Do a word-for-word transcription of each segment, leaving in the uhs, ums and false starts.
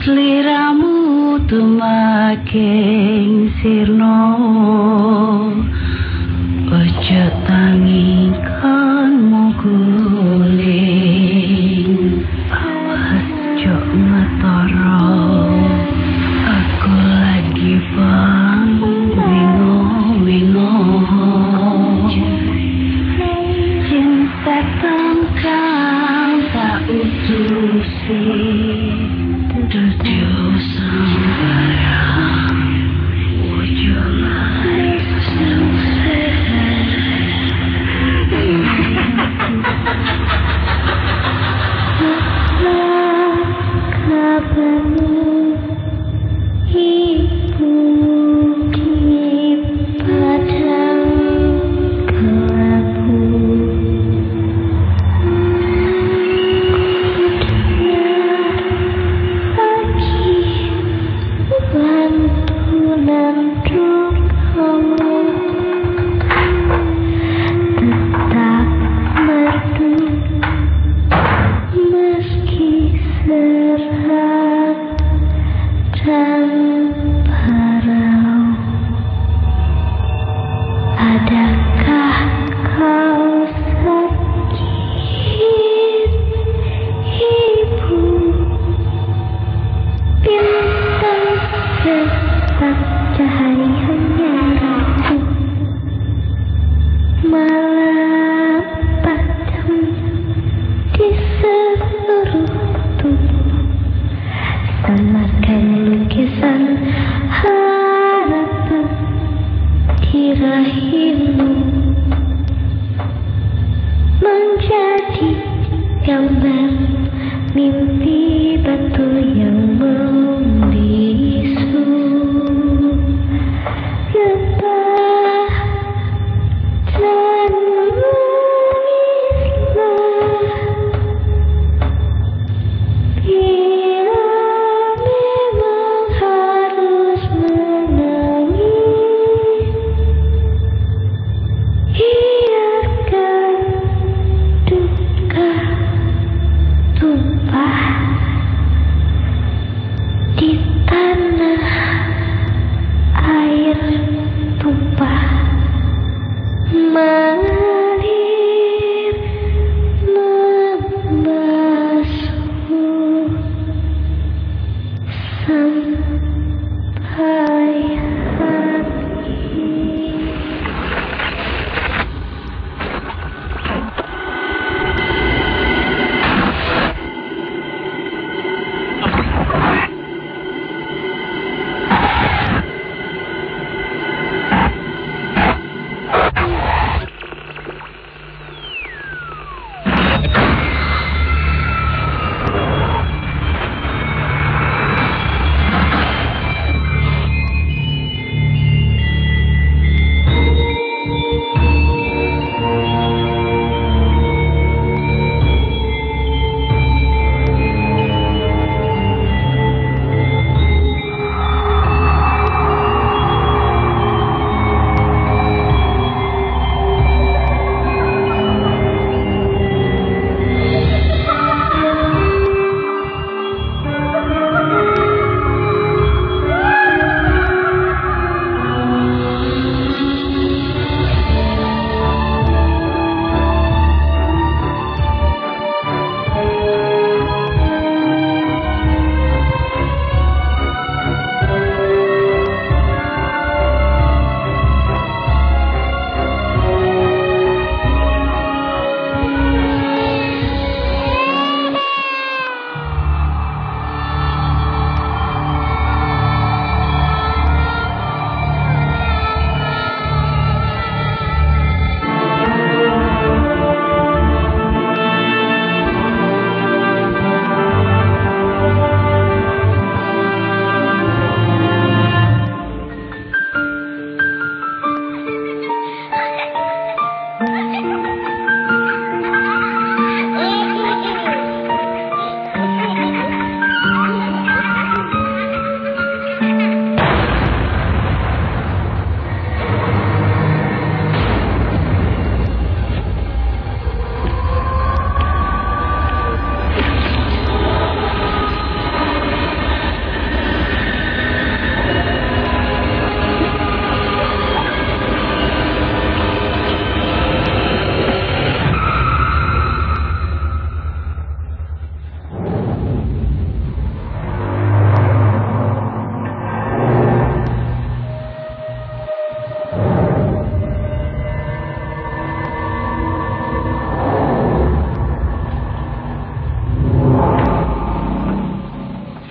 Sliramu tumaking sirna, ojo tangi kan muguling, awas jok ngetara, aku lagi bang wingo-wingo, cinta tangkang tak utusi.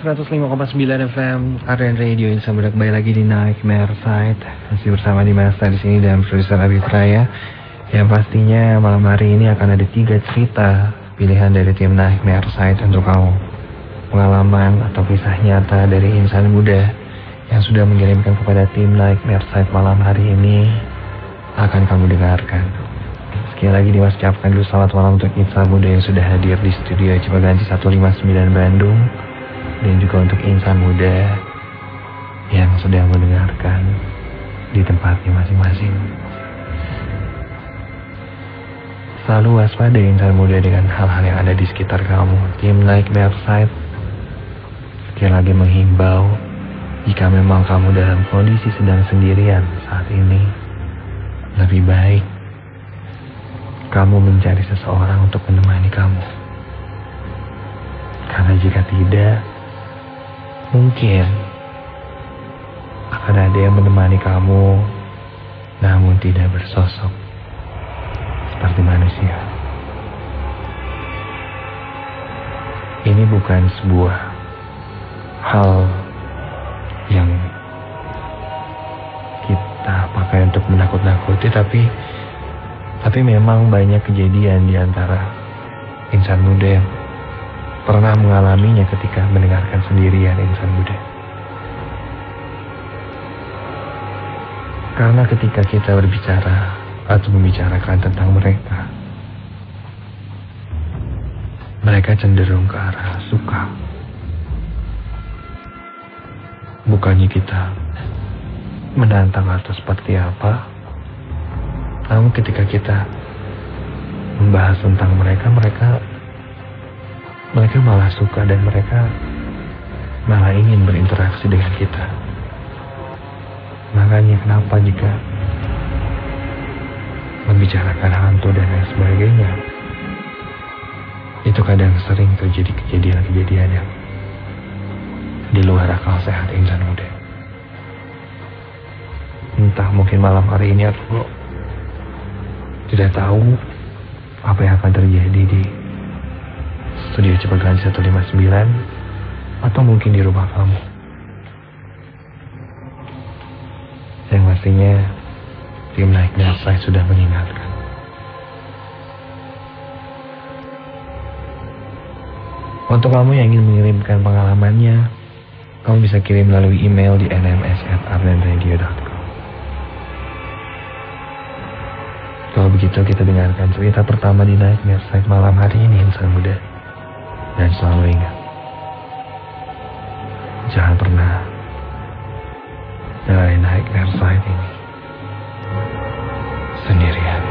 seratus lima koma sembilan F M Arden Radio Insan Muda, kembali lagi di Nightmare Side. Masih bersama Dimasta di sini dan produser Abi Praya. Yang pastinya malam hari ini akan ada tiga cerita pilihan dari tim Nightmare Side untuk kamu. Pengalaman atau kisah nyata dari insan muda yang sudah mengirimkan kepada tim Nightmare Side malam hari ini akan kamu dengarkan. Sekali lagi Dimas ucapkan dulu selamat malam untuk insan muda yang sudah hadir di studio Cipaganti seratus lima puluh sembilan Bandung. Dan juga untuk insan muda yang sedang mendengarkan di tempatnya masing-masing. Selalu waspada insan muda dengan hal-hal yang ada di sekitar kamu. Tim Nightmare Side sekali lagi menghimbau, jika memang kamu dalam kondisi sedang sendirian saat ini, lebih baik kamu mencari seseorang untuk menemani kamu. Karena jika tidak, mungkin akan ada yang menemani kamu, namun tidak bersosok seperti manusia. Ini bukan sebuah hal yang kita pakai untuk menakut-nakuti, tapi tapi memang banyak kejadian di antara insan muda yang pernah mengalaminya ketika mendengarkan sendirian insan muda. Karena ketika kita berbicara atau membicarakan tentang mereka, mereka cenderung ke arah suka. Bukannya kita menantang atau seperti apa, namun ketika kita membahas tentang mereka, mereka Mereka malah suka dan mereka malah ingin berinteraksi dengan kita. Makanya kenapa jika membicarakan hantu dan lain sebagainya, itu kadang sering terjadi kejadian-kejadian yang di luar akal sehat insan muda. Entah mungkin malam hari ini aku tidak tahu apa yang akan terjadi di Studio Cipaganti seratus lima puluh sembilan atau mungkin di rumah kamu. Yang pastinya tim Nightmare Side sudah mengingatkan. Untuk kamu yang ingin mengirimkan pengalamannya, kamu bisa kirim melalui email di n m s at arden radio dot com. Kalau begitu kita dengarkan cerita pertama di Nightmare Side malam hari ini insan muda. Dan selalu ingat, jangan pernah nyalain Nightmare Side ini sendirian.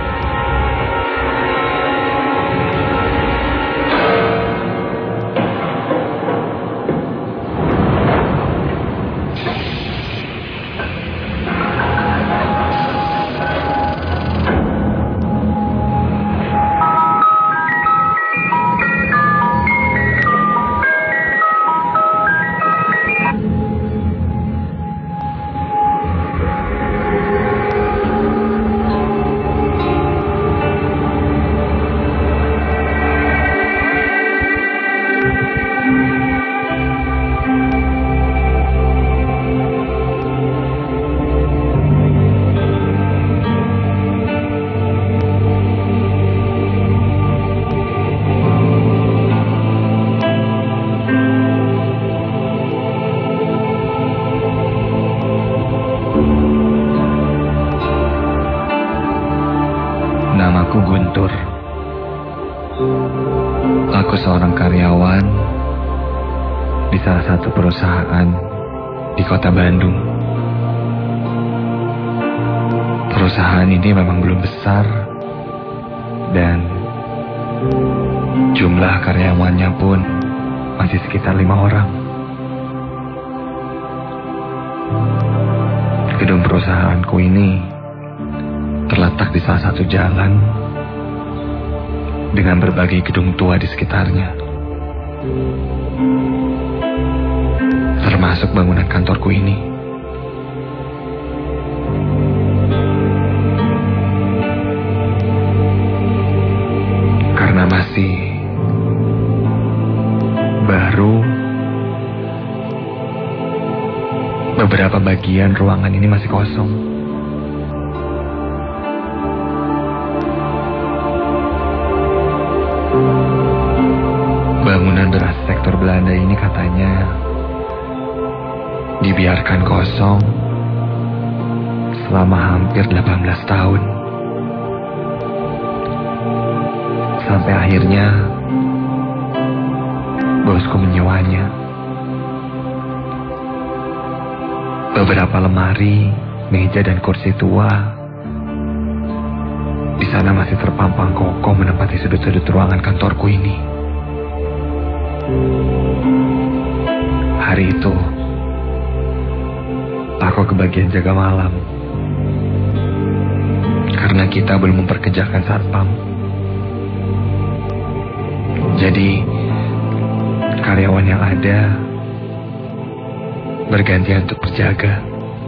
Namaku Guntur. Aku seorang karyawan di salah satu perusahaan di kota Bandung. Perusahaan ini memang belum besar dan jumlah karyawannya pun masih sekitar lima orang. Gedung perusahaanku ini terletak di salah satu jalan dengan berbagai gedung tua di sekitarnya, termasuk bangunan kantorku ini. Karena masih baru beberapa bagian ruangan ini masih kosong. Bangunan berarsitektur Belanda ini katanya dibiarkan kosong selama hampir delapan belas tahun. Sampai akhirnya bosku menyewanya. Beberapa lemari, meja dan kursi tua di sana masih terpampang kokoh menempati sudut-sudut ruangan kantorku ini. Hari itu aku kebagian jaga malam karena kita belum memperkerjakan satpam. Jadi karyawan yang ada bergantian untuk berjaga.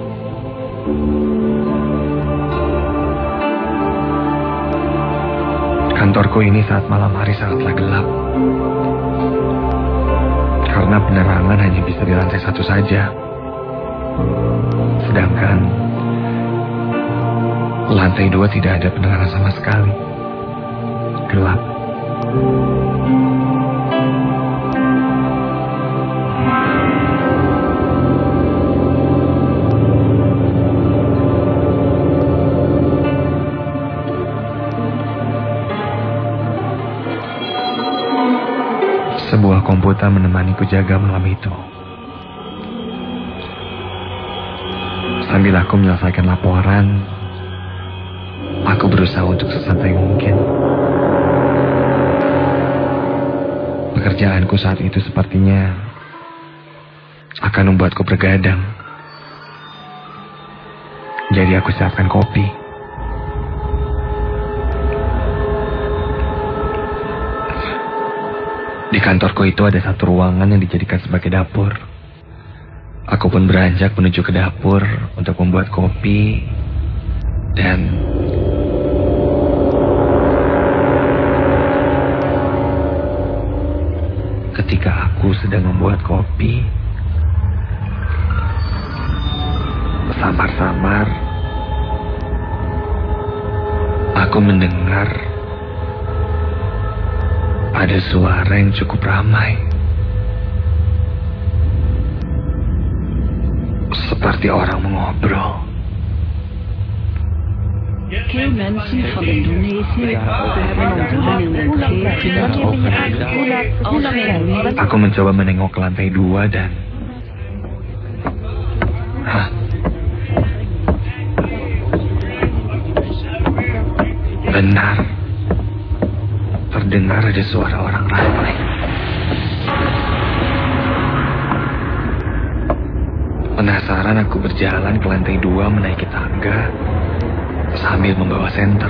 Kantorku ini saat malam hari sangatlah gelap karena penerangan hanya bisa di lantai satu saja. Sedangkan lantai dua tidak ada penerangan sama sekali. Gelap. Sebuah komputer menemaniku jaga malam itu. Sambil aku menyelesaikan laporan, aku berusaha untuk sesantai mungkin. Pekerjaanku saat itu sepertinya akan membuatku bergadang. Jadi aku siapkan kopi. Di kantorku itu ada satu ruangan yang dijadikan sebagai dapur. Aku pun beranjak menuju ke dapur untuk membuat kopi. Dan ketika aku sedang membuat kopi, samar-samar aku mendengar ada suara yang cukup ramai. Seperti orang mengobrol. Veel mensen van Indonesië hebben ontdekking gegeven. Aku mencoba menengok ke lantai dua dan... Hah? Benar. Terdengar ada suara orang ramai. Penasaran aku berjalan ke lantai dua menaiki tangga sambil membawa senter.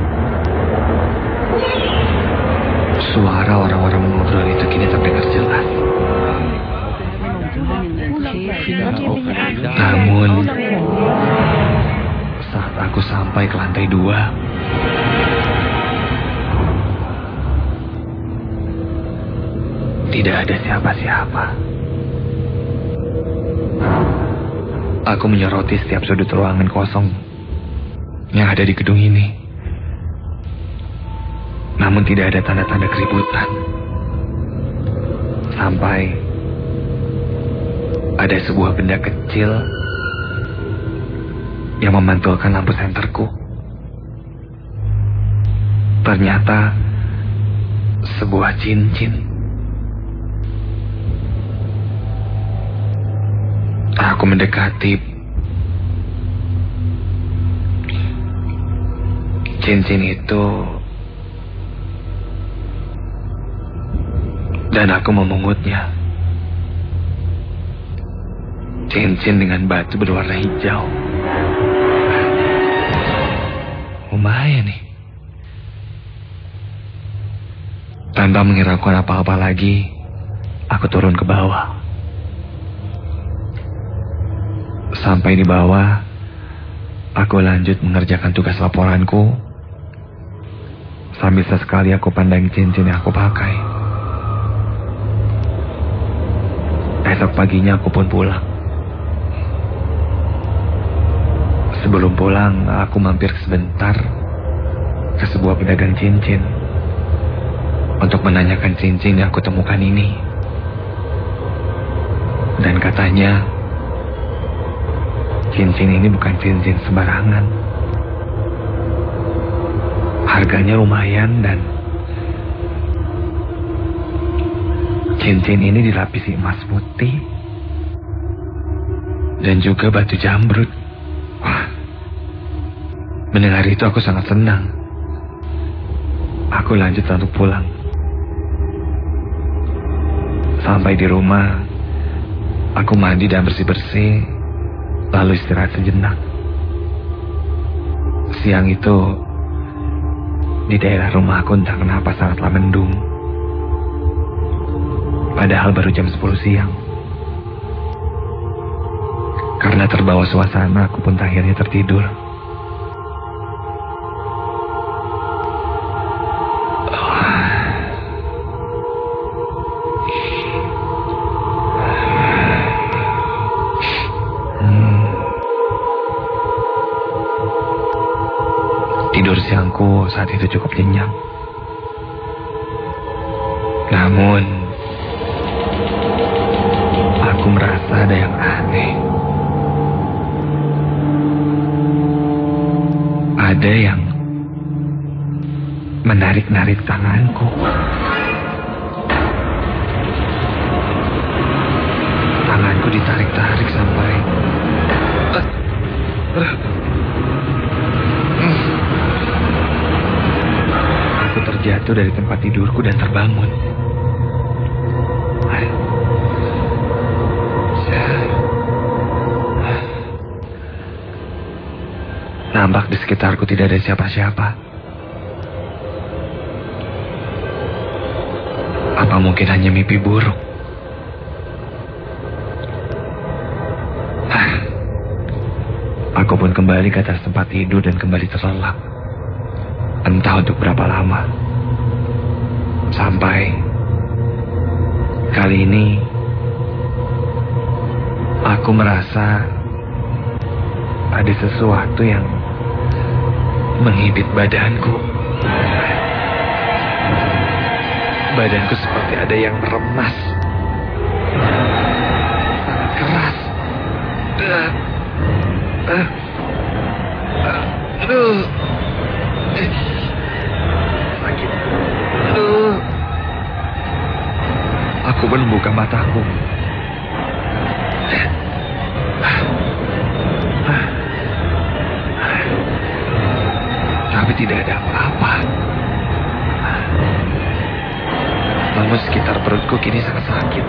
Suara orang-orang mengobrol itu kini terdengar jelas. Namun saat aku sampai ke lantai dua, tidak ada siapa-siapa. Aku menyoroti setiap sudut ruangan kosong yang ada di gedung ini. Namun tidak ada tanda-tanda keributan. Sampai ada sebuah benda kecil yang memantulkan lampu senterku. Ternyata sebuah cincin. Aku mendekati cincin itu dan aku memungutnya. Cincin dengan batu berwarna hijau. Lumayan nih. Tanpa menghiraukan apa-apa lagi, aku turun ke bawah. Sampai di bawah, aku lanjut mengerjakan tugas laporanku. Sambil sesekali aku pandang cincin yang aku pakai. Esok paginya aku pun pulang. Sebelum pulang, aku mampir sebentar ke sebuah pedagang cincin untuk menanyakan cincin yang aku temukan ini. Dan katanya, cincin ini bukan cincin sembarangan. Harganya lumayan dan cincin ini dilapisi emas putih dan juga batu jamrud. Wah, mendengar itu aku sangat senang. Aku lanjut untuk pulang. Sampai di rumah, aku mandi dan bersih-bersih, lalu istirahat sejenak. Siang itu, di daerah rumahku entah kenapa sangatlah mendung. Padahal baru jam sepuluh siang. Karena terbawa suasana, aku pun akhirnya tertidur. Hmm. Tidur siangku saat itu cukup nyenyak. Namun, aku merasa ada yang aneh. Ada yang menarik-narik tanganku. Tanganku ditarik-tarik sampai aku terjatuh dari tempat tidurku dan terbangun. Nampak di sekitarku tidak ada siapa-siapa. Apa mungkin hanya mimpi buruk? Hah. Aku pun kembali ke atas tempat tidur dan kembali terlelap. Entah untuk berapa lama. Sampai kali ini aku merasa ada sesuatu yang menghibit badanku. Badanku seperti ada yang meremas. Sangat keras. Uh, uh, uh, aduh. Eh, sakit. Aduh. Aku pun membuka mataku. Tapi tidak ada apa-apa. Namun sekitar perutku kini sangat sakit.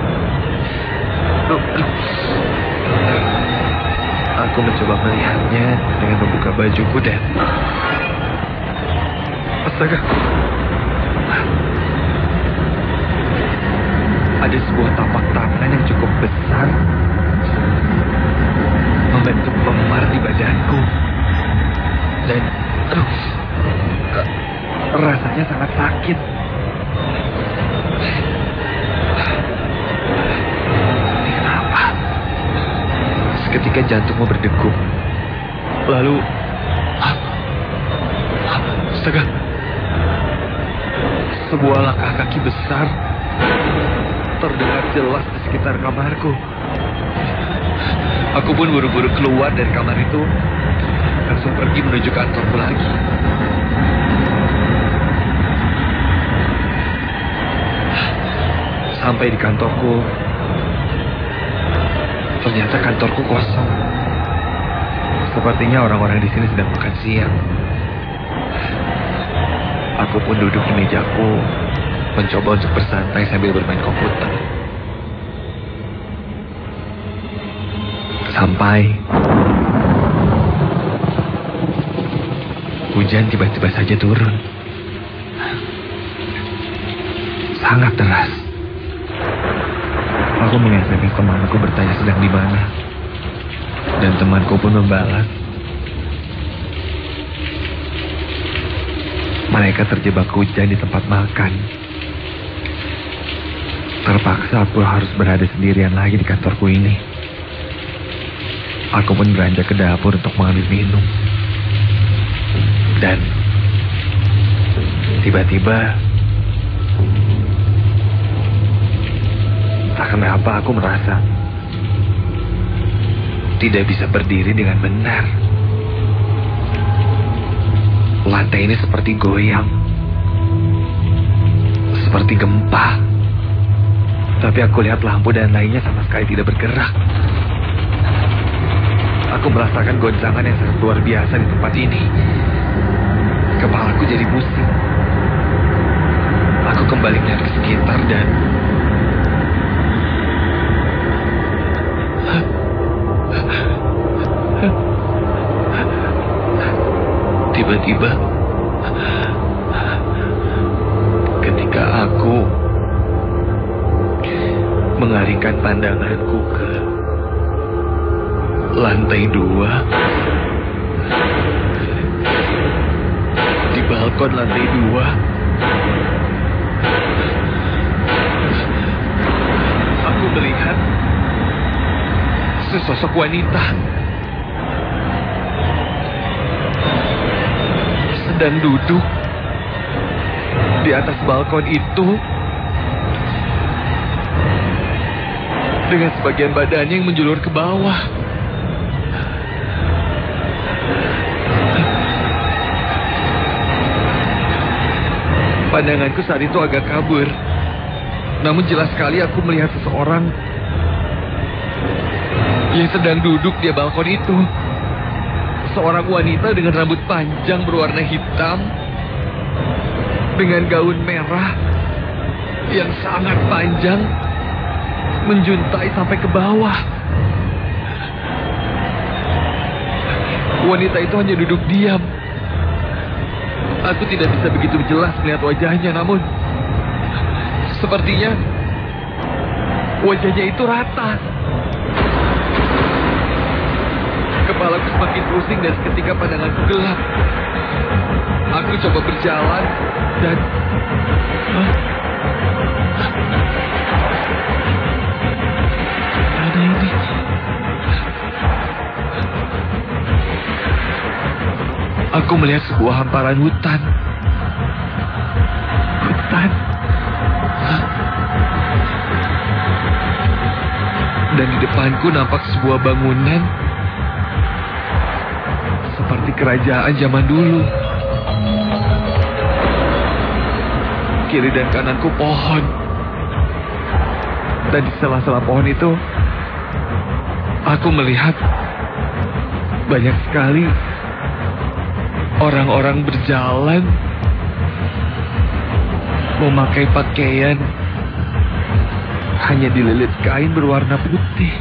Aku mencoba melihatnya dengan membuka bajuku dan astaga, ada sebuah tapak tangan yang cukup besar membentuk memar di badanku. Dan aduh, rasanya sangat sakit. Ini kenapa? Seketika jantungmu berdegup. Lalu, astaga, sebuah langkah kaki besar terdengar jelas di sekitar kamarku. Aku pun buru-buru keluar dari kamar itu, langsung pergi menuju kantorku lagi. Sampai di kantorku, ternyata kantorku kosong. Sepertinya orang-orang di sini sedang makan siang. Aku pun duduk di mejaku, mencoba untuk bersantai sambil bermain komputer. Sampai hujan tiba-tiba saja turun. Sangat deras. Aku meng-S M S temanku bertanya sedang di mana. Dan temanku pun membalas, mereka terjebak hujan di tempat makan. Terpaksa aku harus berada sendirian lagi di kantorku ini. Aku pun beranjak ke dapur untuk mengambil minum. Dan tiba-tiba, entah kenapa aku merasa tidak bisa berdiri dengan benar. Lantai ini seperti goyang, seperti gempa. Tapi aku lihat lampu dan lainnya sama sekali tidak bergerak. Aku merasakan goncangan yang sangat luar biasa di tempat ini. Kepalaku jadi pusing. Aku kembali melihat ke sekitar dan tiba-tiba ketika aku mengalihkan pandanganku ke lantai dua, di balkon lantai dua, aku melihat sesosok wanita sedang duduk di atas balkon itu dengan sebagian badannya yang menjulur ke bawah. Pandanganku saat itu agak kabur. Namun jelas sekali aku melihat seseorang yang sedang duduk di balkon itu. Seorang wanita dengan rambut panjang berwarna hitam, dengan gaun merah yang sangat panjang, menjuntai sampai ke bawah. Wanita itu hanya duduk diam. Aku tidak bisa begitu jelas melihat wajahnya, namun sepertinya wajahnya itu rata. Kepalaku semakin pusing dan seketika pandanganku gelap. Aku coba berjalan dan Hah? Ada ini. Aku melihat sebuah hamparan hutan. Hutan. Hah? Dan di depanku nampak sebuah bangunan seperti kerajaan zaman dulu. Kiri dan kananku pohon. Dan di sela-sela pohon itu, aku melihat banyak sekali orang-orang berjalan memakai pakaian hanya dililit kain berwarna putih.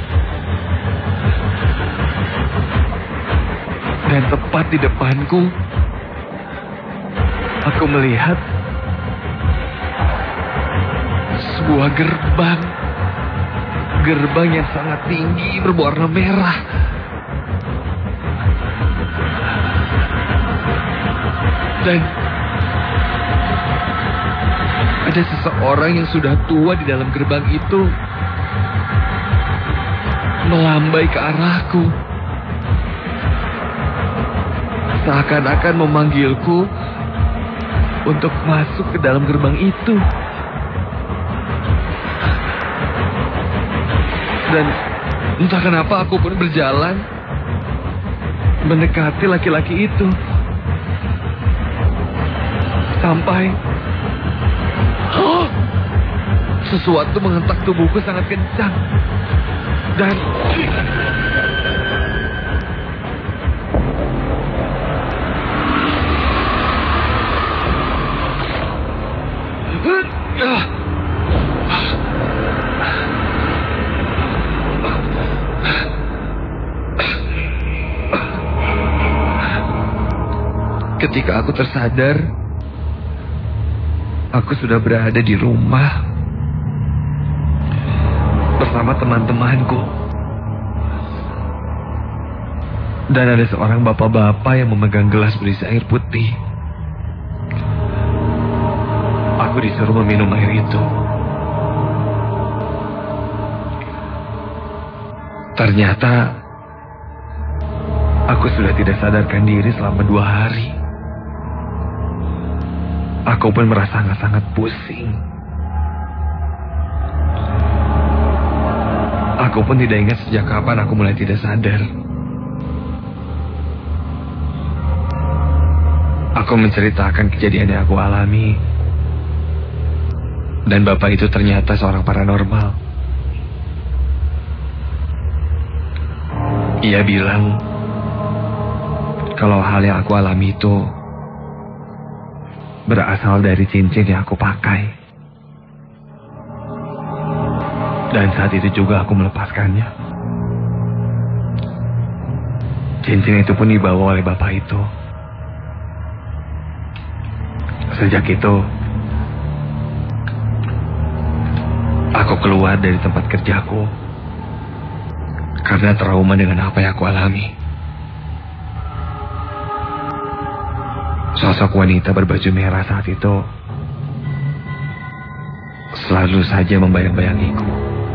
Dan tepat di depanku, aku melihat sebuah gerbang. Gerbang yang sangat tinggi berwarna merah. Dan ada seseorang yang sudah tua di dalam gerbang itu melambai ke arahku. Seakan-akan memanggilku untuk masuk ke dalam gerbang itu. Dan entah kenapa aku pun berjalan mendekati laki-laki itu. Sampai oh, sesuatu menghentak tubuhku sangat kencang. Dan ketika aku tersadar, aku sudah berada di rumah bersama teman-temanku. Dan ada seorang bapak-bapak yang memegang gelas berisi air putih. Aku disuruh meminum air itu. Ternyata Aku sudah tidak sadarkan diri selama dua hari. Aku pun merasa sangat-sangat pusing. Aku pun tidak ingat sejak kapan aku mulai tidak sadar. Aku menceritakan kejadian yang aku alami. Dan bapak itu ternyata seorang paranormal. Ia bilang kalau hal yang aku alami itu berasal dari cincin yang aku pakai. Dan saat itu juga aku melepaskannya. Cincin itu pun dibawa oleh bapak itu. Sejak itu, aku keluar dari tempat kerjaku karena trauma dengan apa yang aku alami. Sosok wanita berbaju merah saat itu selalu saja membayang-bayangiku.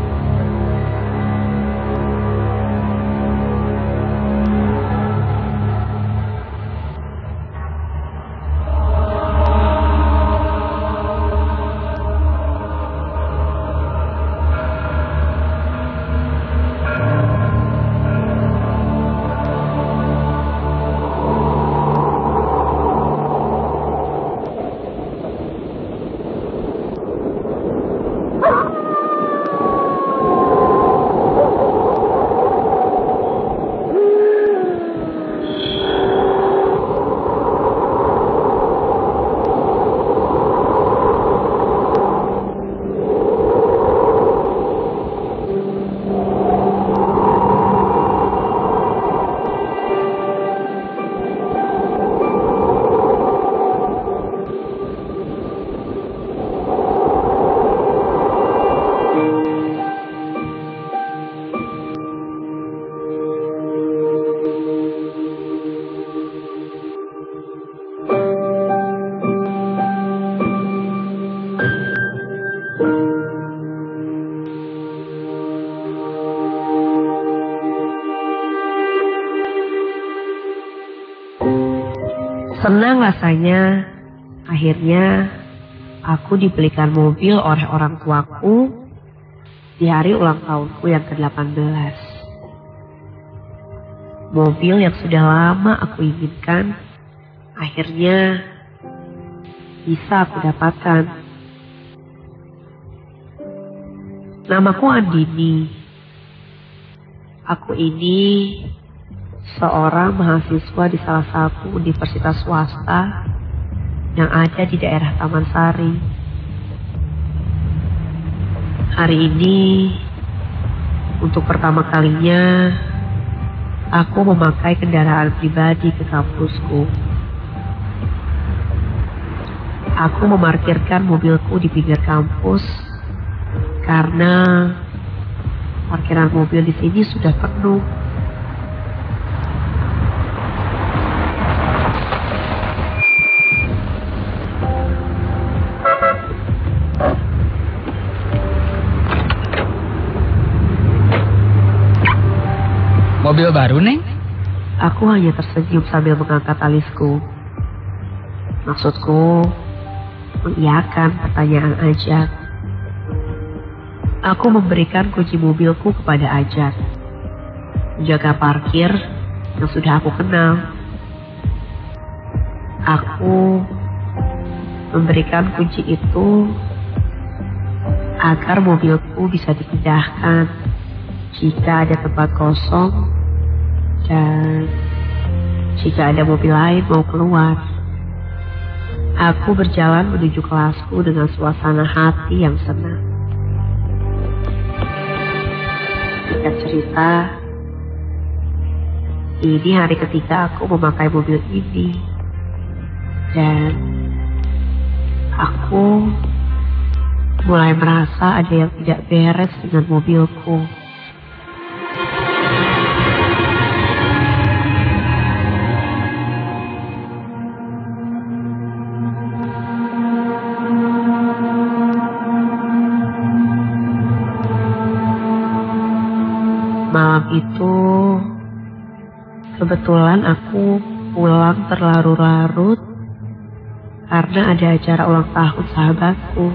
Senang rasanya, akhirnya aku dibelikan mobil oleh orang tuaku di hari ulang tahunku yang ke delapan belas. Mobil yang sudah lama aku inginkan, akhirnya bisa aku dapatkan. Namaku Andini. Aku ini seorang mahasiswa di salah satu universitas swasta yang ada di daerah Taman Sari. Hari ini, untuk pertama kalinya, aku memakai kendaraan pribadi ke kampusku. Aku memarkirkan mobilku di pinggir kampus karena parkiran mobil di sini sudah penuh. Mobil baru, Neng? Aku hanya tersenyum sambil mengangkat alisku. Maksudku, mengiyakan pertanyaan Ajat. Aku memberikan kunci mobilku kepada Ajat, penjaga parkir yang sudah aku kenal. Aku memberikan kunci itu agar mobilku bisa dipindahkan jika ada tempat kosong dan jika ada mobil lain mau keluar. Aku berjalan menuju kelasku dengan suasana hati yang senang. Singkat cerita, ini hari ketiga aku memakai mobil ini. Dan aku mulai merasa ada yang tidak beres dengan mobilku. Malam itu, Kebetulan aku pulang terlarut-larut karena ada acara ulang tahun sahabatku.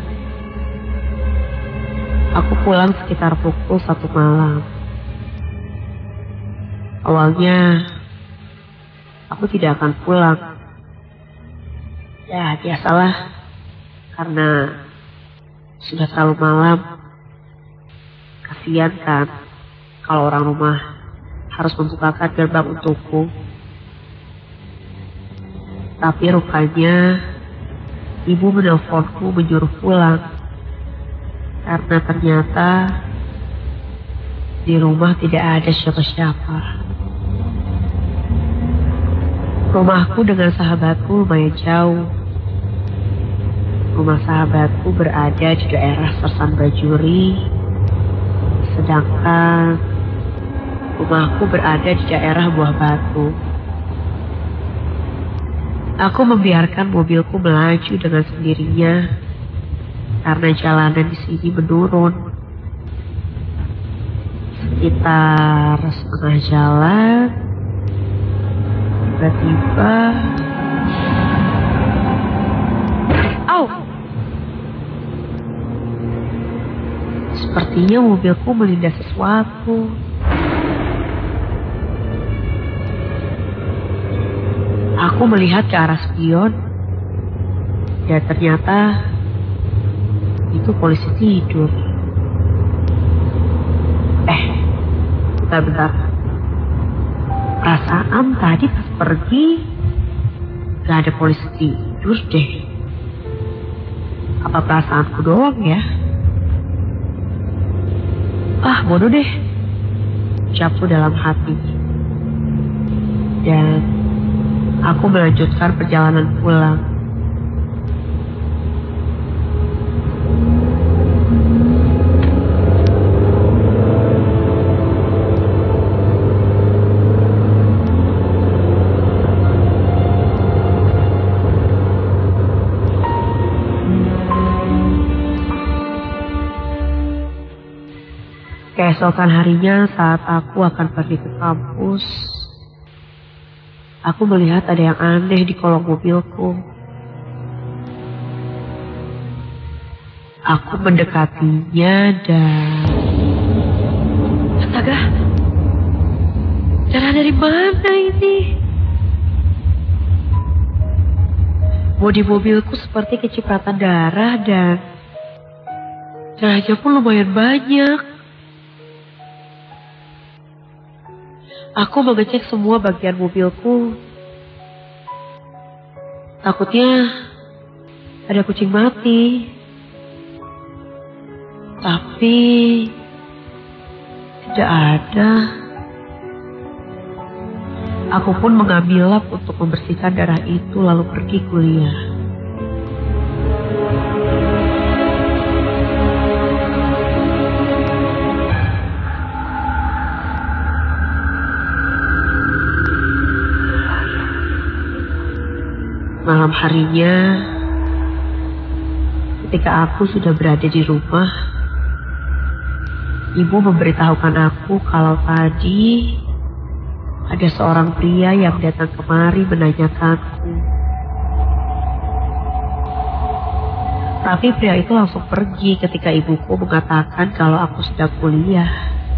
Aku pulang sekitar pukul satu malam. Awalnya aku tidak akan pulang. Ya biasalah, karena sudah terlalu malam. Kasian kan kalau orang rumah harus membukakan gerbang untukku. Tapi rupanya ibu menelponku menyuruh pulang karena ternyata di rumah tidak ada siapa-siapa. Rumahku dengan sahabatku lumayan jauh. Rumah sahabatku berada di daerah Sersan Bajuri, sedangkan rumahku berada di daerah Buah Batu. Aku membiarkan mobilku melaju dengan sendirinya karena jalanan di sini menurun. Sekitar setengah jalan, tiba-tiba, au! Sepertinya mobilku melindas sesuatu. Aku melihat ke arah spion, dan ternyata itu polisi tidur. Eh, bentar-bentar. Perasaan tadi pas pergi gak ada polisi tidur deh. Apa perasaanku doang ya? Ah, bodoh deh, ucapku dalam hati. Dan aku melanjutkan perjalanan pulang. Keesokan harinya saat aku akan pergi ke kampus, aku melihat ada yang aneh di kolong mobilku. Aku mendekatinya dan... Astaga! Darah dari mana ini? Bodi mobilku seperti kecipratan darah dan... darahnya pun lumayan banyak. Aku mengecek semua bagian mobilku. Takutnya ada kucing mati. Tapi tidak ada. Aku pun mengambil lap untuk membersihkan darah itu lalu pergi kuliah. Malam harinya, ketika aku sudah berada di rumah, ibu memberitahukan aku kalau tadi ada seorang pria yang datang kemari menanyakanku. Tapi pria itu langsung pergi ketika ibuku mengatakan kalau aku sedang kuliah.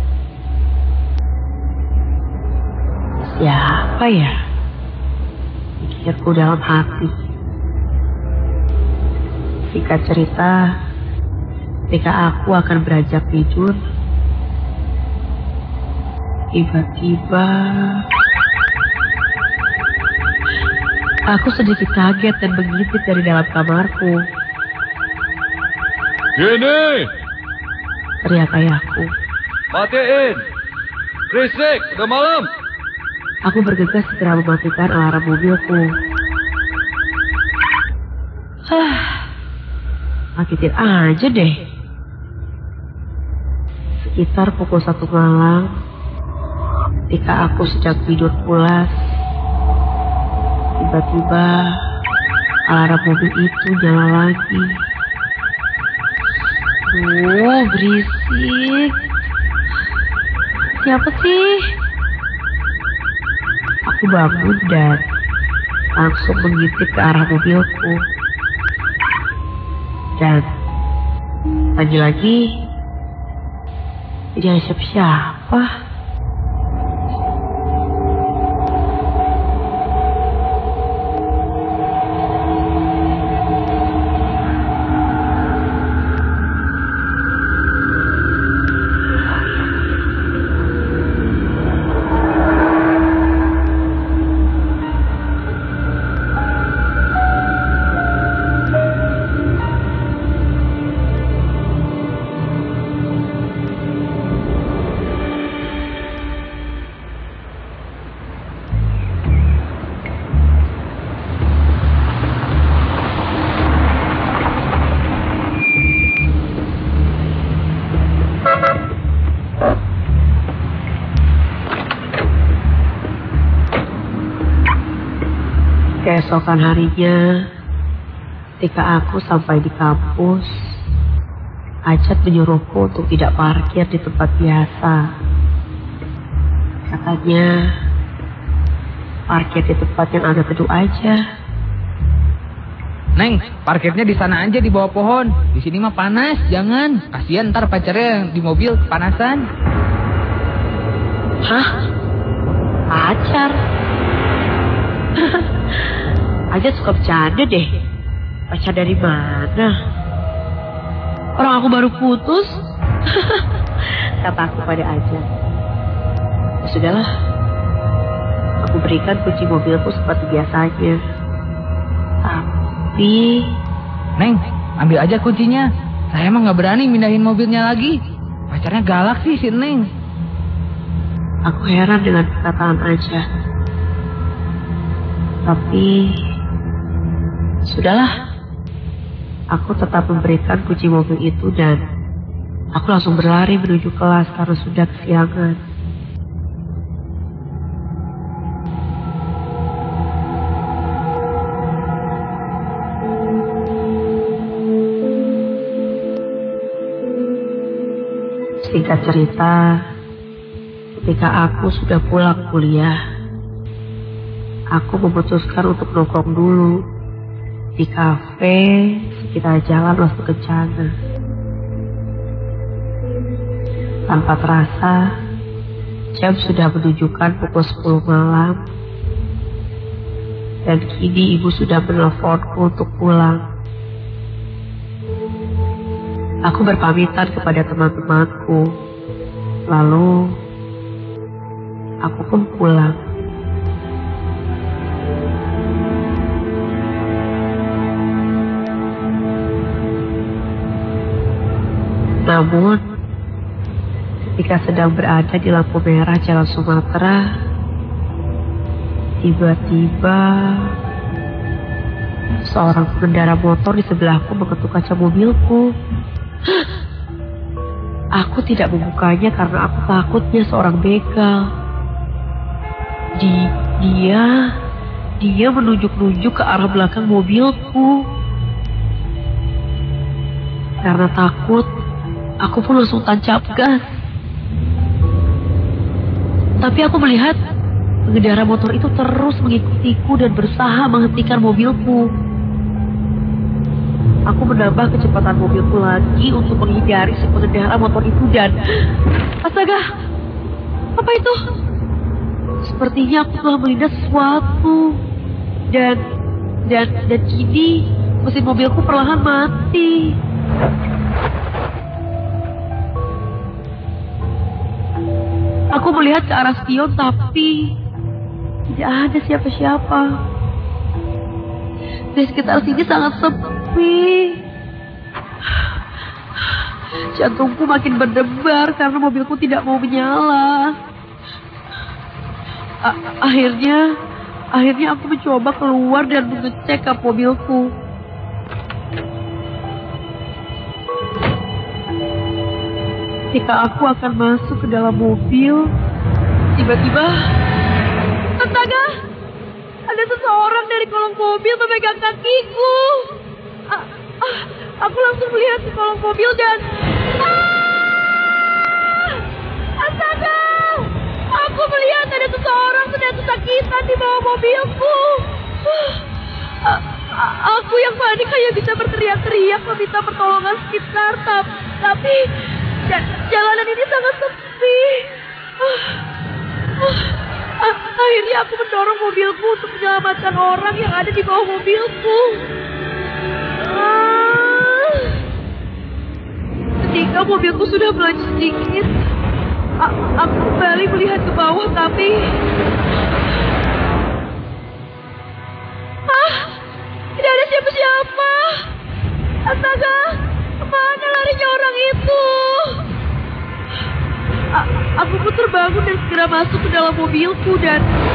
Siapa ya? Pikirku dalam hati. Singkat cerita, ketika aku akan beranjak tidur, tiba-tiba aku sedikit kaget dan mengintip dari dalam kamarku. Gini! Teriak ayahku. Matiin! Berisik! Udah malam! Aku bergegas segera mematikan alarm mobilku. Ah, makitin aja deh. Sekitar pukul satu malam, ketika aku sedang tidur pulas, tiba-tiba alarm mobil itu nyala lagi. Oh, berisik. Siapa sih? Aku bangun dan langsung mengintip ke arah mobilku. Dan lagi-lagi tidak ada siapa-siapa. Keesokan harinya, ketika aku sampai di kampus, Ajat menyuruhku untuk tidak parkir di tempat biasa. Katanya, parkir di tempat yang agak teduh aja. Neng, parkirnya di sana aja di bawah pohon. Di sini mah panas, jangan. Kasihan ntar pacarnya yang di mobil panasan. Hah? Pacar? Ajat suka bercanda deh. Pacar dari mana? Orang aku baru putus. Kata aku pada Ajat. Ya sudahlah, aku berikan kunci mobilku seperti biasanya. Tapi Neng, ambil aja kuncinya. Saya emang gak berani mindahin mobilnya lagi. Pacarnya galak sih si Neng. Aku heran dengan perkataan Ajat. Tapi sudahlah, aku tetap memberikan kunci mobil itu dan aku langsung berlari menuju kelas karena sudah kesiangan. Singkat cerita, ketika aku sudah pulang kuliah, aku memutuskan untuk nongkrong dulu di kafe sekitar jalan Wastu Kencana. Tanpa terasa, jam sudah menunjukkan pukul sepuluh malam. Dan kini ibu sudah menelponku untuk pulang. Aku berpamitan kepada teman-temanku. Lalu, aku pun pulang. Namun, ketika sedang berada di lampu merah Jalan Sumatera, tiba-tiba seorang pengendara motor di sebelahku mengetuk kaca mobilku. Aku tidak membukanya karena aku takutnya seorang begal. Di, dia, dia menunjuk-nunjuk ke arah belakang mobilku. Karena takut, aku pun langsung tancap gas. Tapi aku melihat pengendara motor itu terus mengikutiku dan berusaha menghentikan mobilku. Aku menambah kecepatan mobilku lagi untuk menghindari si pengendara motor itu dan... Astaga! Apa itu? Sepertinya aku telah melihat sesuatu. Dan... Dan... Dan kini mesin mobilku perlahan mati. Aku melihat ke arah spion tapi... tidak ada siapa-siapa. Di sekitar sini sangat sepi. Jantungku makin berdebar karena mobilku tidak mau menyala. A akhirnya, akhirnya aku mencoba keluar dan mengecek kap mobilku. Ketika aku akan masuk ke dalam mobil, tiba-tiba, astaga! Ada seseorang dari kolong mobil memegang kakiku. A ah, aku langsung melihat ke kolong mobil dan... Ah! Astaga! Aku melihat ada seseorang sedang kesakitan di mobilku. A- a- aku yang panik hanya bisa berteriak-teriak meminta pertolongan sekitar, ta- tapi ja- jalanan ini sangat sepi. A- akhirnya aku mendorong mobilku untuk menyelamatkan orang yang ada di bawah mobilku. Ah. Ketika mobilku sudah melaju sedikit, a- aku kembali melihat ke bawah, tapi ah, tidak ada siapa-siapa. Astaga, kemana larinya orang itu? A- aku pun terbangun dan segera masuk ke dalam mobilku dan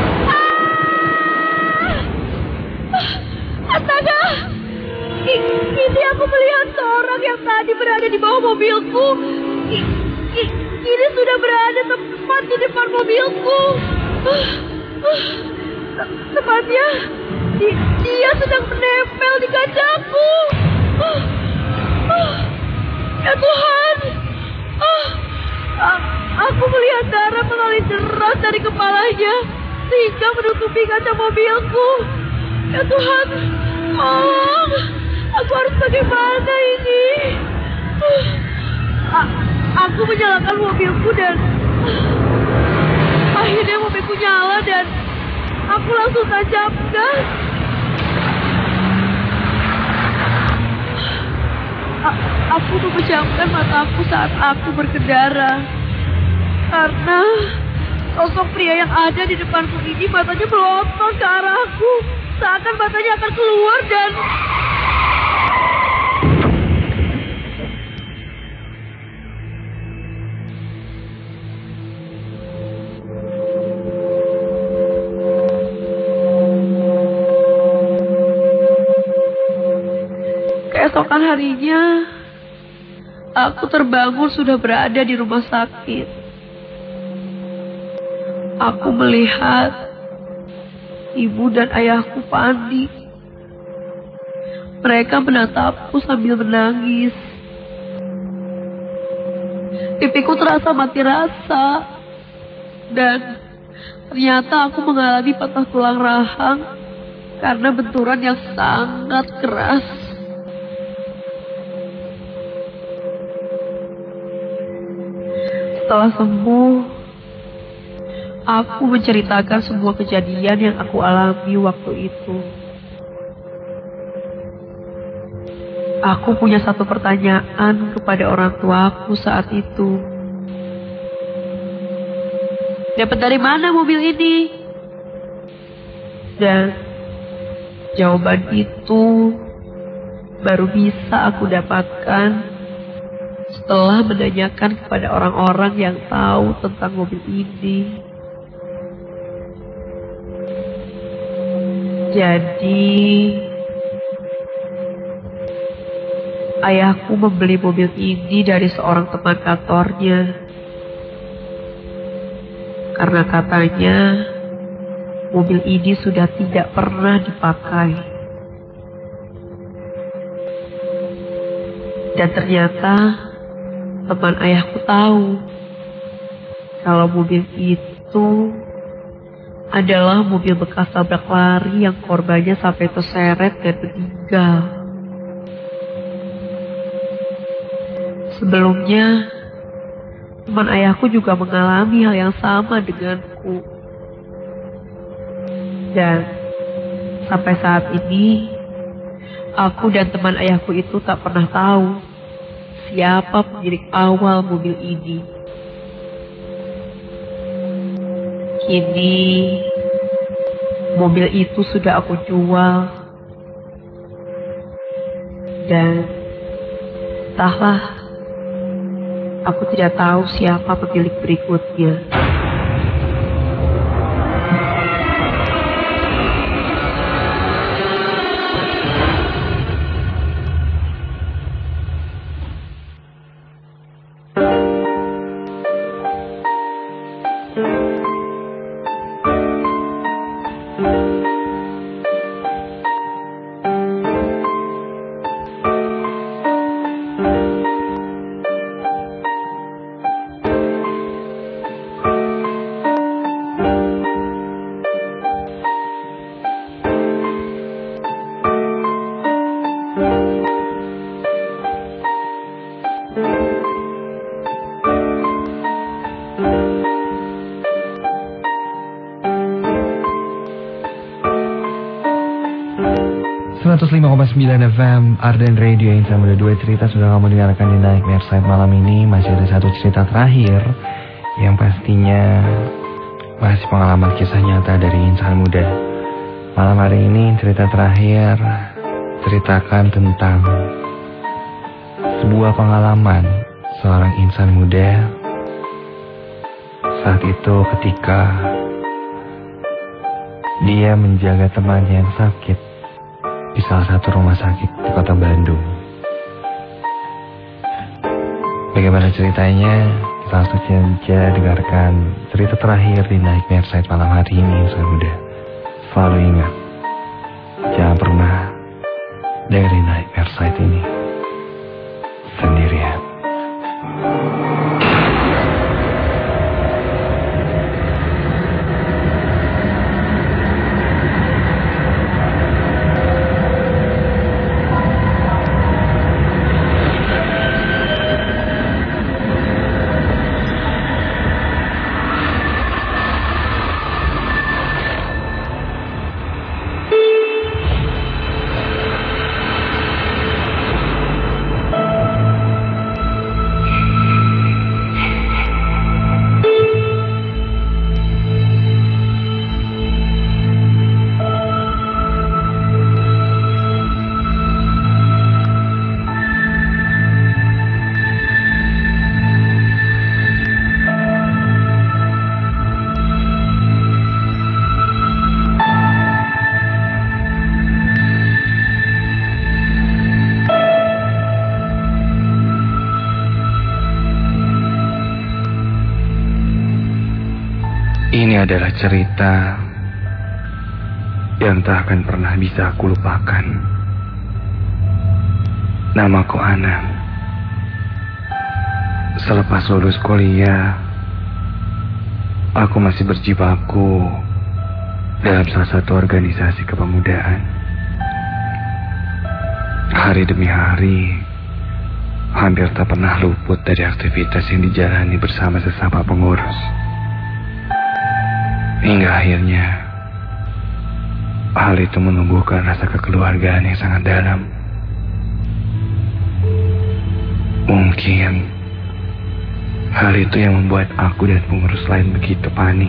ah! Astaga, I- ini aku melihat seorang yang tadi berada di bawah mobilku. I- i- ini sudah berada tepat di depan mobilku. Te- Tepatnya, di- dia sedang menempel di kacaku. Ya Tuhan, A- aku melihat darah mengalir deras dari kepalanya sehingga menutupi kaca mobilku. Ya Tuhan, tolong, aku harus bagaimana ini? A- aku menyalakan mobilku dan akhirnya mobilku nyala dan aku langsung tancap gas. A- aku memejamkan mataku saat aku berkendara karena sosok pria yang ada di depanku ini matanya melotot ke arahku, seakan matanya akan keluar dan keesokan harinya aku terbangun sudah berada di rumah sakit. Aku melihat ibu dan ayahku panik. Mereka menatapku sambil menangis. Pipiku terasa mati rasa. Dan ternyata aku mengalami patah tulang rahang karena benturan yang sangat keras. Setelah sembuh, aku menceritakan semua kejadian yang aku alami waktu itu. Aku punya satu pertanyaan kepada orang tuaku saat itu. Dapat dari mana mobil ini? Dan jawaban itu baru bisa aku dapatkan setelah menanyakan kepada orang-orang yang tahu tentang mobil ini. Jadi, ayahku membeli mobil ini dari seorang teman kantornya. Karena katanya, mobil ini sudah tidak pernah dipakai. Dan ternyata, teman ayahku tahu kalau mobil itu adalah mobil bekas tabrak lari yang korbannya sampai terseret dan meninggal. Sebelumnya, teman ayahku juga mengalami hal yang sama denganku. Dan sampai saat ini, aku dan teman ayahku itu tak pernah tahu siapa pemilik awal mobil ini. Kini, mobil itu sudah aku jual. Dan, entahlah, aku tidak tahu siapa pemilik berikutnya. seratus lima koma sembilan F M Arden Radio yang sama ada dua cerita sudah kamu dengarkan di Nightmare Side malam ini. Masih ada satu cerita terakhir yang pastinya masih pengalaman kisah nyata dari insan muda. Malam hari ini cerita terakhir ceritakan tentang sebuah pengalaman seorang insan muda saat itu ketika dia menjaga temannya yang sakit di salah satu rumah sakit di kota Bandung. Bagaimana ceritanya? Kita langsung saja dengarkan cerita terakhir di Nightmare Side malam hari ini, insan muda. Selalu ingat, jangan pernah dengerin Nightmare Side ini sendirian. Ini adalah cerita yang tak akan pernah bisa aku lupakan. Namaku Anang. Selepas lulus kuliah, aku masih berjibaku dalam salah satu organisasi kepemudaan. Hari demi hari, hampir tak pernah luput dari aktivitas yang dijalani bersama sesama pengurus. Hingga akhirnya hal itu menumbuhkan rasa kekeluargaan yang sangat dalam. Mungkin hal itu yang membuat aku dan pengurus lain begitu panik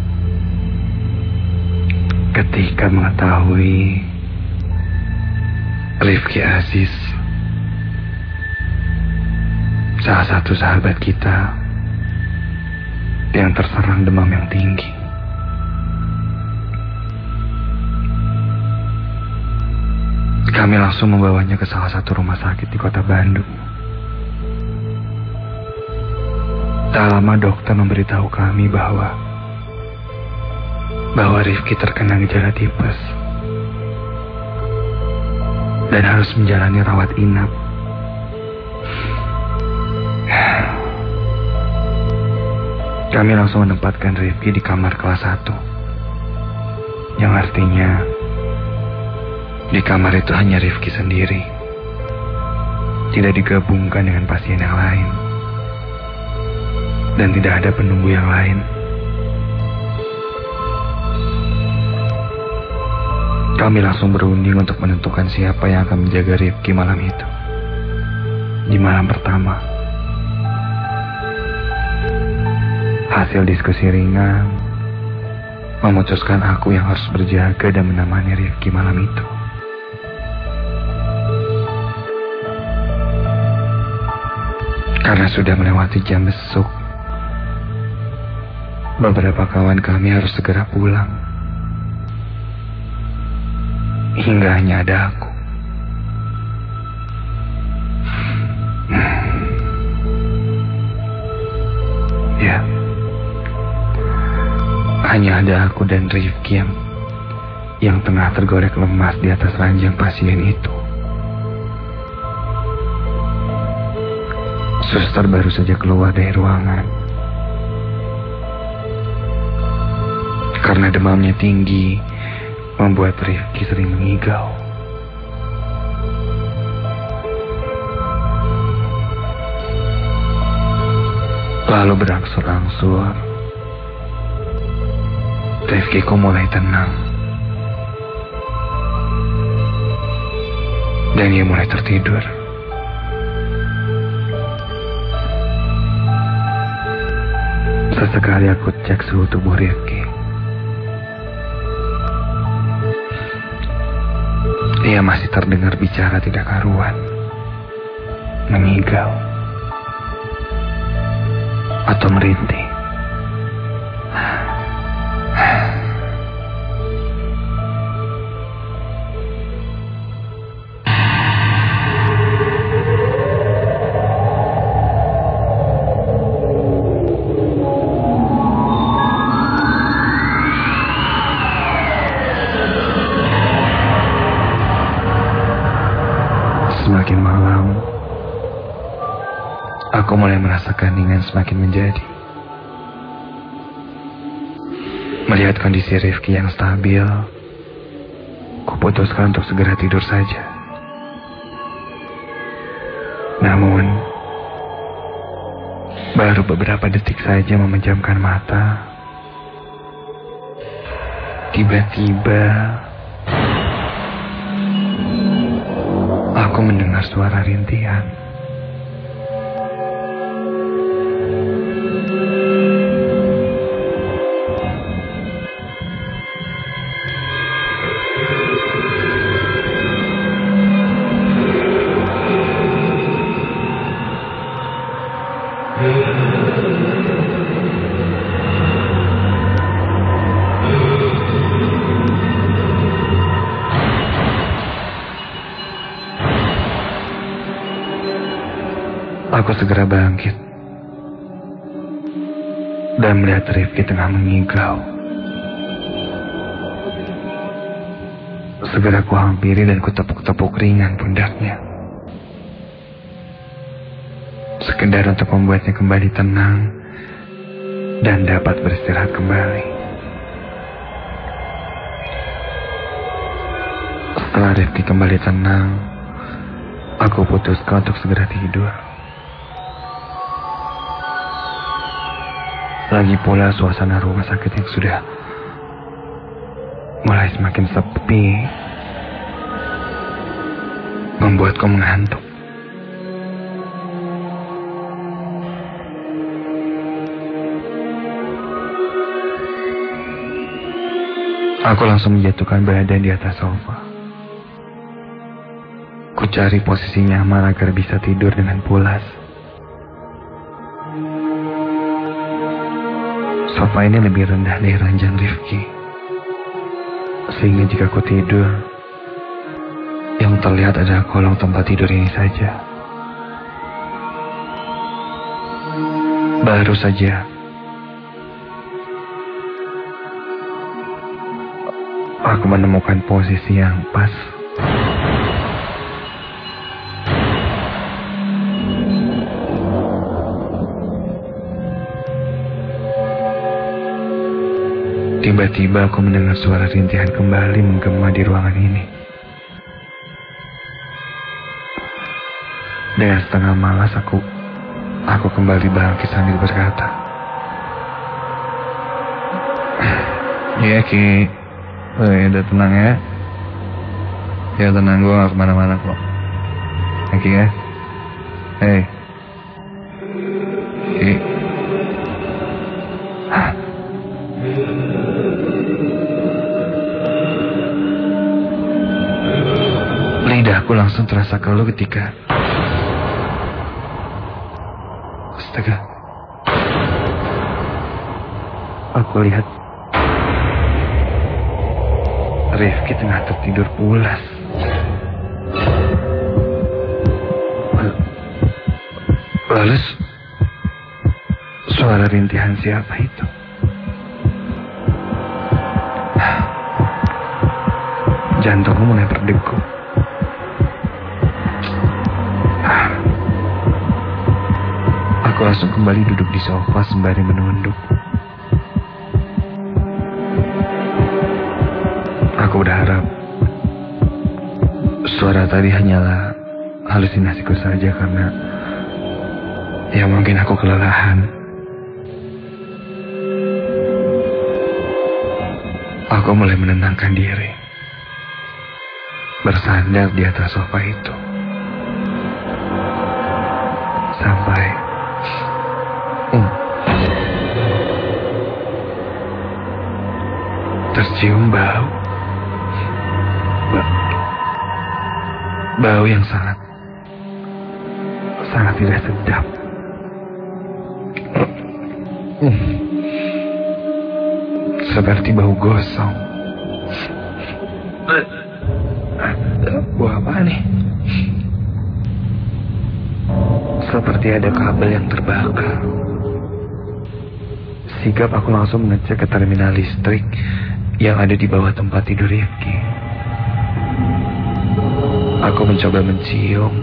ketika mengetahui Rifki Aziz, salah satu sahabat kita, yang terserang demam yang tinggi. Kami langsung membawanya ke salah satu rumah sakit di kota Bandung. Tak lama dokter memberitahu kami bahwa bahwa Rifki terkena gejala tipes dan harus menjalani rawat inap. Kami langsung menempatkan Rifki di kamar kelas satu, yang artinya di kamar itu hanya Rifki sendiri, tidak digabungkan dengan pasien yang lain, dan tidak ada penunggu yang lain. Kami langsung berunding untuk menentukan siapa yang akan menjaga Rifki malam itu. Di malam pertama, hasil diskusi ringan memutuskan aku yang harus berjaga dan menemani Rifki malam itu. Karena sudah melewati jam besuk, beberapa kawan kami harus segera pulang. Hingga hanya ada aku. Ya, hanya ada aku dan Rifki yang, yang tengah tergorek lemas di atas ranjang pasien itu. Suster baru saja keluar dari ruangan. Karena demamnya tinggi, membuat Rifki sering mengigau. Lalu berangsur-angsur, Rifki ku mulai tenang. Dan ia mulai tertidur. Sesekali aku cek suhu tubuh Rifki. Ia masih terdengar bicara tidak karuan, mengigau, atau merintih. Semakin malam, aku mulai merasa keheningan semakin menjadi. Melihat kondisi Rifki yang stabil, kuputuskan untuk segera tidur saja. Namun, baru beberapa detik saja memejamkan mata, tiba-tiba aku mendengar suara rintihan. Aku segera bangkit dan melihat Rifki tengah mengigau. Segera ku hampiri dan ku tepuk-tepuk ringan pundaknya, sekedar untuk membuatnya kembali tenang dan dapat beristirahat kembali. Setelah Rifki kembali tenang, aku putuskan untuk segera tidur. Lagi pula suasana rumah sakit yang sudah mulai semakin sepi membuatku mengantuk. Aku langsung menjatuhkan badan di atas sofa. Ku cari posisi nyaman agar bisa tidur dengan pulas. Sofa ini lebih rendah dari ranjang Rifki, sehingga jika aku tidur, yang terlihat adalah kolong tempat tidur ini saja. Baru saja aku menemukan posisi yang pas. Tiba-tiba aku mendengar suara rintihan kembali menggema di ruangan ini. Dengan setengah malas aku aku kembali bangkit sambil berkata, "Iya Ki, oh, ya, udah tenang ya. Ya tenang, gue gak kemana-mana kok. Oke ya. Hei Ki. Lidahku langsung terasa keluh ketika astaga, aku lihat Rifki tengah tertidur pulas. Lalu suara rintihan siapa itu? Jantungku mulai berdegup. Aku langsung kembali duduk di sofa sembari menunduk. Aku berharap suara tadi hanyalah halusinasiku saja, karena ya mungkin aku kelelahan. Aku mulai menenangkan diri. bersandar di atas sofa itu. Sampai hmm, tercium bau. Ba bau yang sangat sangat tidak sedap. Hmm. Seperti bau gosong. Bau apa nih? Seperti ada kabel yang terbakar. Sigap aku langsung mengecek ke terminal listrik yang ada di bawah tempat tidur Rifki. Aku mencoba mencium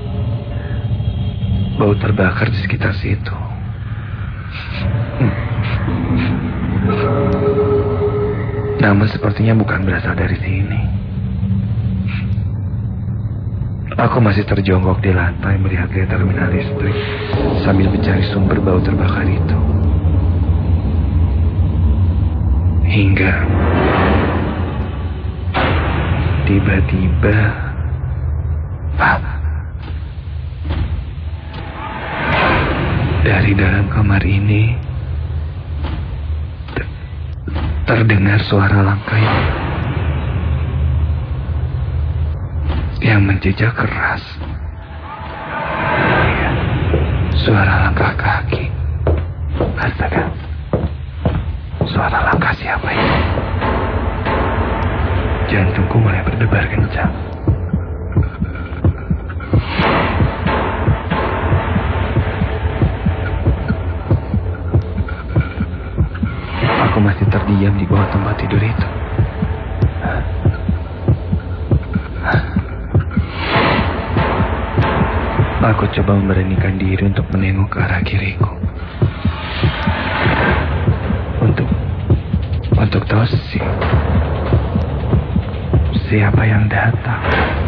bau terbakar di sekitar situ. Hmm. Namun sepertinya bukan berasal dari sini. Aku masih terjongkok di lantai melihat ke terminal listrik sambil mencari sumber bau terbakar itu. Hingga tiba-tiba Pak, dari dalam kamar ini ter terdengar suara langkah yang, yang menjejak keras. Ya, suara langkah kaki. Astaga, suara langkah siapa itu? Jantungku mulai berdebar kencang. Aku masih terdiam di bawah tempat tidur itu. Aku coba memberanikan diri untuk menengok ke arah kiriku. Untuk Untuk tahu sih siapa yang datang.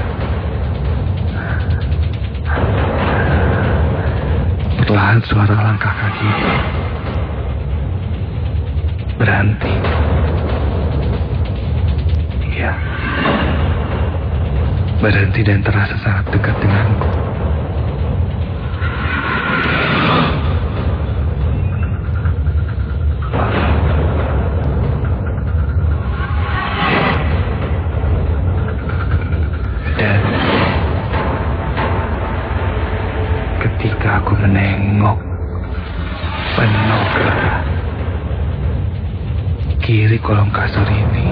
Perlahan suara langkah kaki itu berhenti. Iya, berhenti dan terasa sangat dekat denganku. Dan ketika aku menengok penuh ke kiri kolong kasur ini,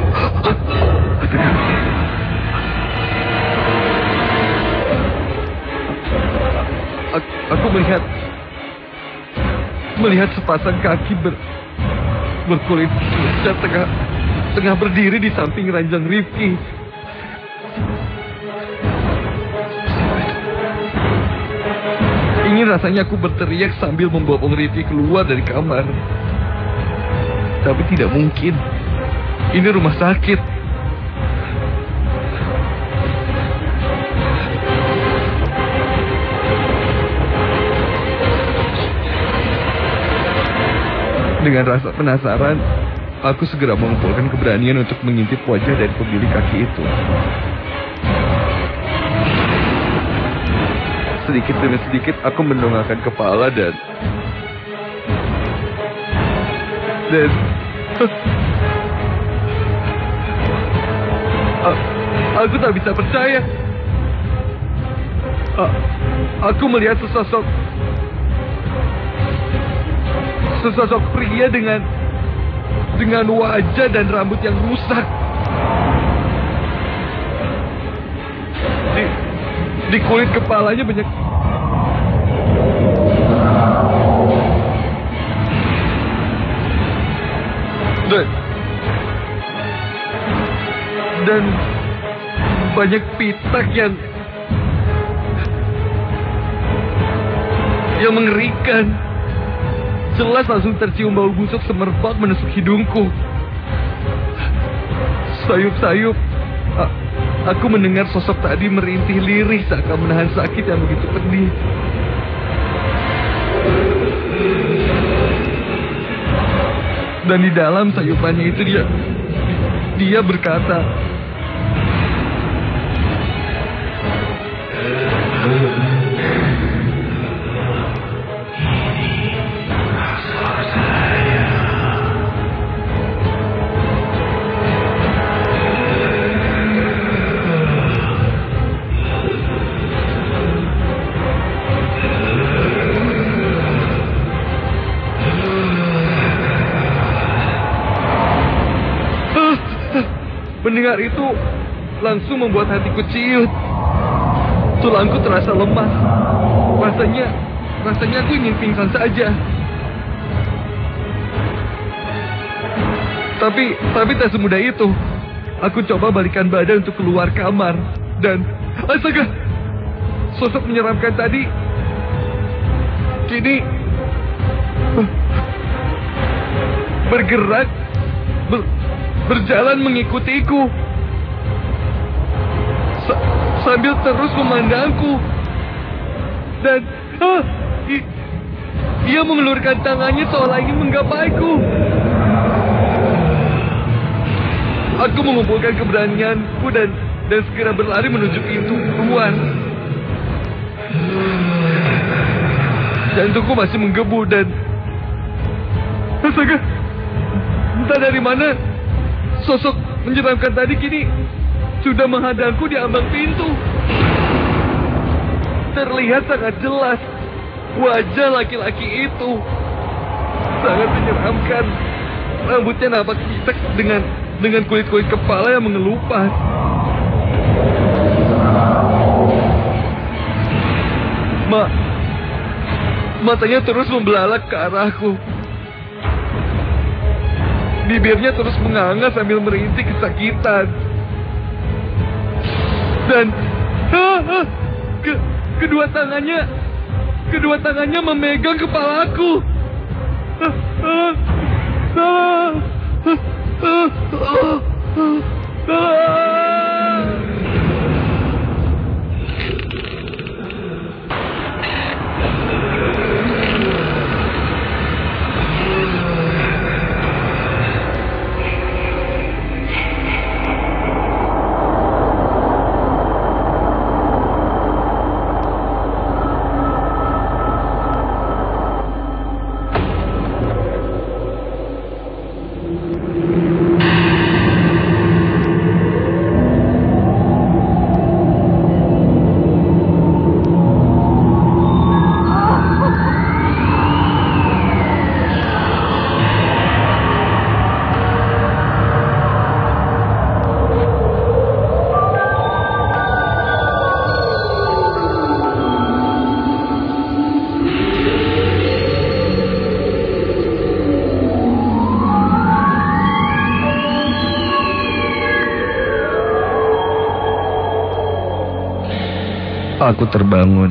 aku melihat melihat sepasang kaki ber, berkulit pucat tengah tengah berdiri di samping ranjang Rifki. Ingin rasanya aku berteriak sambil membopong Rifki keluar dari kamar. Tapi tidak mungkin. Ini rumah sakit. Dengan rasa penasaran, aku segera mengumpulkan keberanian untuk mengintip wajah dari pemilik kaki itu. Sedikit demi sedikit aku mendongakkan kepala dan dan aku tak bisa percaya. Aku melihat sesosok sesosok pria dengan dengan wajah dan rambut yang rusak. Di, di kulit kepalanya banyak dan dan banyak pitak yang yang mengerikan. Jelas langsung tercium bau busuk semerbak menusuk hidungku. Sayup-sayup, aku mendengar sosok tadi merintih lirih seakan menahan sakit yang begitu pedih. Dan di dalam sayupannya itu dia dia berkata, Mendengar itu langsung membuat hatiku ciut. Tulangku terasa lemas. Rasanya, rasanya aku ingin pingsan saja. Tapi, tapi tak semudah itu. Aku coba balikan badan untuk keluar kamar. Dan, astaga, sosok menyeramkan tadi kini bergerak, ber, berjalan mengikutiku Sa sambil terus memandangku. Dan ah, ia mengelurkan tangannya seolah ingin menggapaiku. Aku mengumpulkan keberanianku dan dan segera berlari menuju pintu keluar. Jantungku masih menggebu dan astaga, entah dari mana sosok menyeramkan tadi kini sudah menghadangku di ambang pintu. Terlihat sangat jelas wajah laki-laki itu. Sangat menyeramkan. Rambutnya nampak pisak dengan dengan kulit-kulit kepala yang mengelupas. Ma, matanya terus membelalak ke arahku. Bibirnya terus menganga sambil merintih kesakitan. Dan ah, ah, ke, kedua tangannya kedua tangannya memegang kepalaku. Ah, ah, ah, ah, ah, ah, ah. Aku terbangun.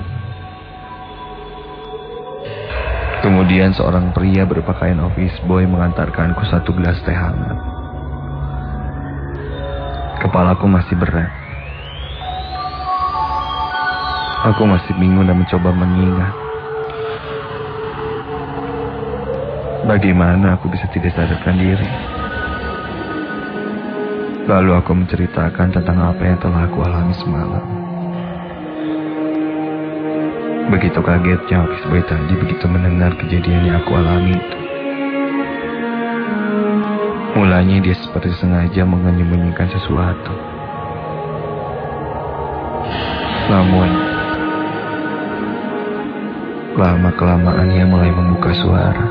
Kemudian seorang pria berpakaian office boy mengantarkanku satu gelas teh hangat. Kepalaku masih berat. Aku masih bingung dan mencoba mengingat. Bagaimana aku bisa tidak sadarkan diri? Lalu aku menceritakan tentang apa yang telah aku alami semalam. Begitu kagetnya office boy tadi begitu mendengar kejadian yang aku alami itu. Mulanya dia seperti sengaja menyembunyikan sesuatu. Namun, lama-kelamaan ia mulai membuka suara.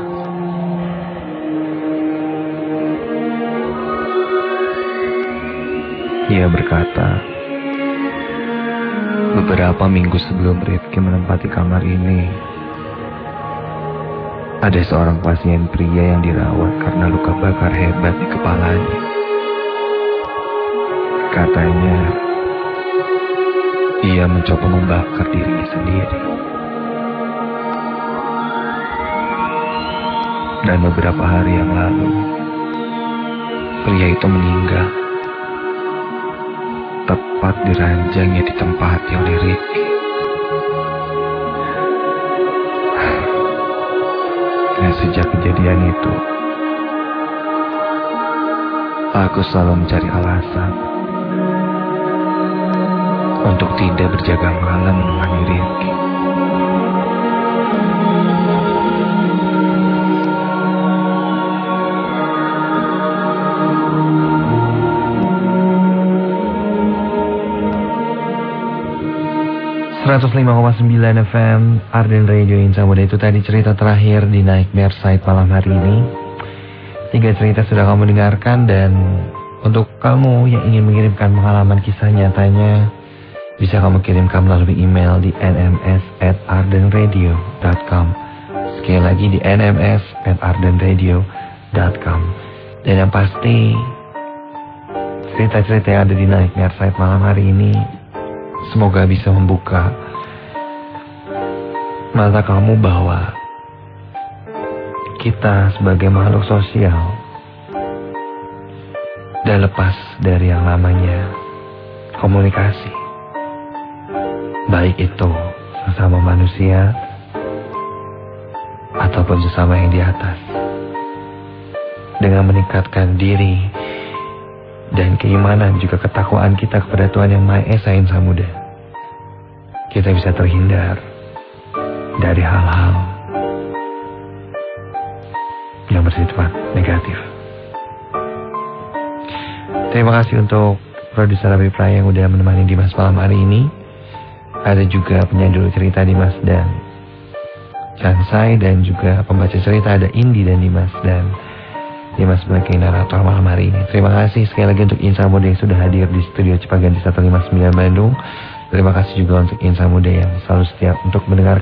Ia berkata, beberapa minggu sebelum Rifki menempati kamar ini, ada seorang pasien pria yang dirawat karena luka bakar hebat di kepalanya. Katanya, ia mencoba membakar dirinya sendiri. Dan beberapa hari yang lalu, pria itu meninggal. Tepat di ranjangnya ditempati oleh Rifki. Dan sejak kejadian itu, aku selalu mencari alasan untuk tidak berjaga malam menemani Rifki. seratus lima koma sembilan F M Arden Radio Insa Muda, itu tadi cerita terakhir di Nightmare Side malam hari ini. Tiga cerita sudah kamu dengarkan, dan untuk kamu yang ingin mengirimkan pengalaman kisah nyatanya, bisa kamu kirimkan melalui email di n m s at arden radio dot com. Sekali lagi di n m s at arden radio dot com. Dan yang pasti, cerita-cerita yang ada di Nightmare Side malam hari ini semoga bisa membuka mata kamu bahwa kita sebagai makhluk sosial dan lepas dari yang namanya komunikasi, baik itu sesama manusia ataupun sesama yang di atas. Dengan meningkatkan diri dan keimanan juga ketakwaan kita kepada Tuhan Yang Maha Esa Insa Muda, kita bisa terhindar dari hal-hal yang bersifat negatif. Terima kasih untuk produser Abi Praya yang udah menemani Dimas malam hari ini. Ada juga penyandul cerita Dimas dan Chansai, dan juga pembaca cerita ada Indi dan Dimas, dan Dimas sebagai narator malam hari ini. Terima kasih sekali lagi untuk Insa Muda yang sudah hadir di studio Cipaganti seratus lima puluh sembilan Bandung. Terima kasih juga untuk Insa Muda yang selalu setia untuk mendengar